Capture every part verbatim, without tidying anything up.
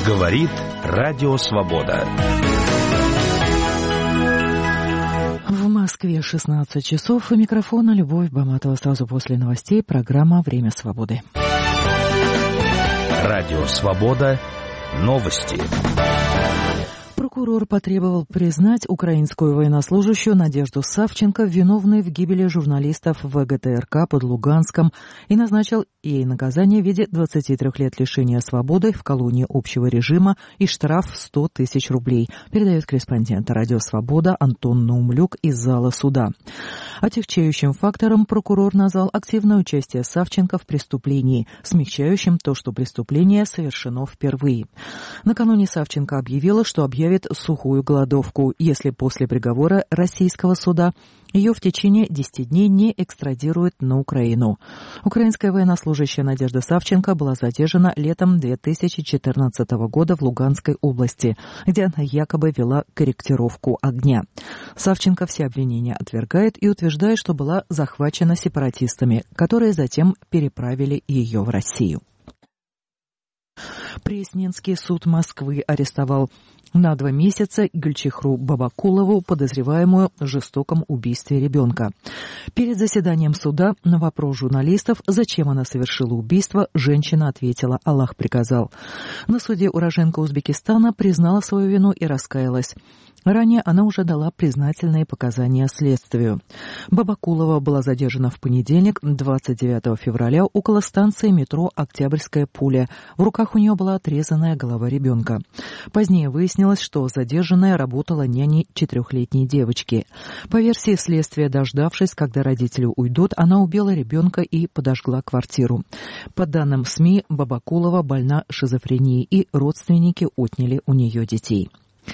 Говорит Радио Свобода. В Москве шестнадцать часов. У микрофона Любовь Баматова. Сразу после новостей программа «Время свободы». Радио Свобода. Новости. Прокурор потребовал признать украинскую военнослужащую Надежду Савченко виновной в гибели журналистов в ГТРК под Луганском и назначил ей наказание в виде двадцати трёх лет лишения свободы в колонии общего режима и штраф в сто тысяч рублей, передает корреспондент Радио Свобода Антон Наумлюк из зала суда. Отягчающим фактором прокурор назвал активное участие Савченко в преступлении, смягчающим то, что преступление совершено впервые. Накануне Савченко объявила, что объявит сухую голодовку, если после приговора российского суда ее в течение десяти дней не экстрадируют на Украину. Украинская военнослужащая Надежда Савченко была задержана летом две тысячи четырнадцатого года в Луганской области, где она якобы вела корректировку огня. Савченко все обвинения отвергает и утверждает, что была захвачена сепаратистами, которые затем переправили ее в Россию. Пресненский суд Москвы арестовал на два месяца Гюльчихру Бабакулову, подозреваемую в жестоком убийстве ребенка. Перед заседанием суда на вопрос журналистов, зачем она совершила убийство, женщина ответила: «Аллах приказал». На суде уроженка Узбекистана признала свою вину и раскаялась. Ранее она уже дала признательные показания следствию. Бабакулова была задержана в понедельник, двадцать девятого февраля, около станции метро «Октябрьская пуля». В руках у нее была отрезанная голова ребенка. Позднее выяснилось, что задержанная работала няней четырехлетней девочки. По версии следствия, дождавшись, когда родители уйдут, она убила ребенка и подожгла квартиру. По данным СМИ, Бабакулова больна шизофренией, и родственники отняли у нее детей.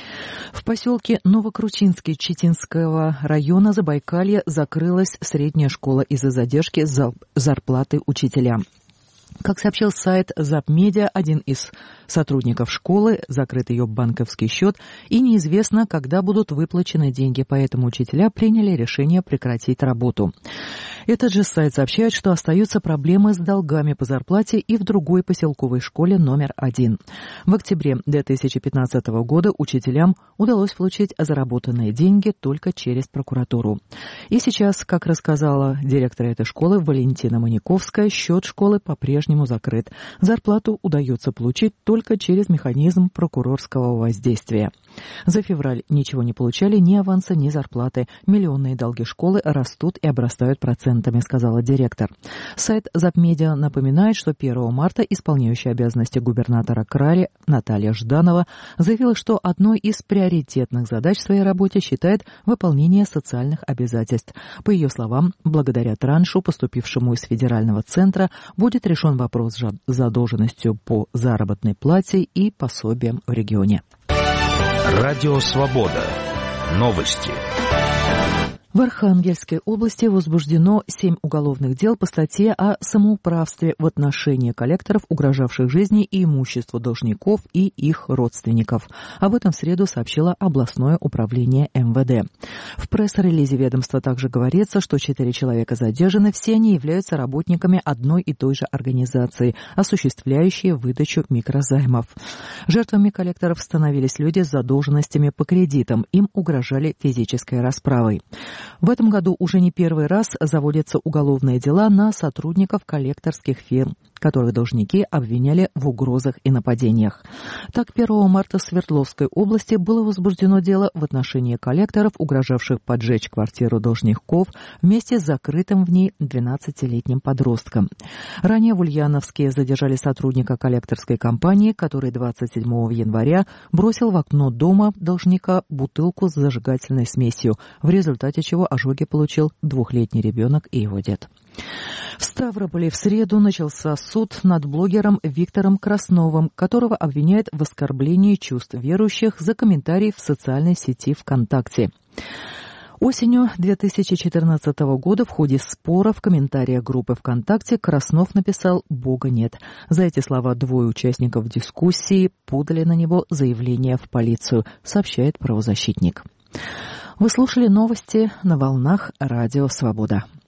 В поселке Новокручинский Читинского района Забайкалья закрылась средняя школа из-за задержки зарплаты учителям. Как сообщил сайт Запмедиа, один из сотрудников школы закрыт ее банковский счет, и неизвестно, когда будут выплачены деньги, поэтому учителя приняли решение прекратить работу. Этот же сайт сообщает, что остаются проблемы с долгами по зарплате и в другой поселковой школе номер один. В октябре две тысячи пятнадцатого года учителям удалось получить заработанные деньги только через прокуратуру. И сейчас, как рассказала директор этой школы Валентина Маниковская, счет школы по-прежнему закрыт. Зарплату удается получить только через механизм прокурорского воздействия. За февраль ничего не получали, ни аванса, ни зарплаты. Миллионные долги школы растут и обрастают процентами, сказала директор. Сайт Запмедиа напоминает, что первого марта исполняющая обязанности губернатора края Наталья Жданова заявила, что одной из приоритетных задач в своей работе считает выполнение социальных обязательств. По ее словам, благодаря траншу, поступившему из федерального центра, будет решен вопрос с задолженностью по заработной плате и пособиям в регионе. Радио Свобода. Новости. В Архангельской области возбуждено семь уголовных дел по статье о самоуправстве в отношении коллекторов, угрожавших жизни и имуществу должников и их родственников. Об этом в среду сообщило областное управление эм вэ дэ. В пресс-релизе ведомства также говорится, что четыре человека задержаны, все они являются работниками одной и той же организации, осуществляющей выдачу микрозаймов. Жертвами коллекторов становились люди с задолженностями по кредитам, им угрожали физической расправой. В этом году уже не первый раз заводятся уголовные дела на сотрудников коллекторских фирм, которых должники обвиняли в угрозах и нападениях. Так, первого марта в Свердловской области было возбуждено дело в отношении коллекторов, угрожавших поджечь квартиру должников вместе с закрытым в ней двенадцатилетним подростком. Ранее в Ульяновске задержали сотрудника коллекторской компании, который двадцать седьмого января бросил в окно дома должника бутылку с зажигательной смесью, в результате чего ожоги получил двухлетний ребенок и его дед. В Ставрополе в среду начался суд над блогером Виктором Красновым, которого обвиняют в оскорблении чувств верующих за комментарии в социальной сети ВКонтакте. Осенью две тысячи четырнадцатого года в ходе спора в комментариях группы ВКонтакте Краснов написал «Бога нет». За эти слова двое участников дискуссии подали на него заявление в полицию, сообщает правозащитник. Вы слушали новости на волнах Радио Свобода.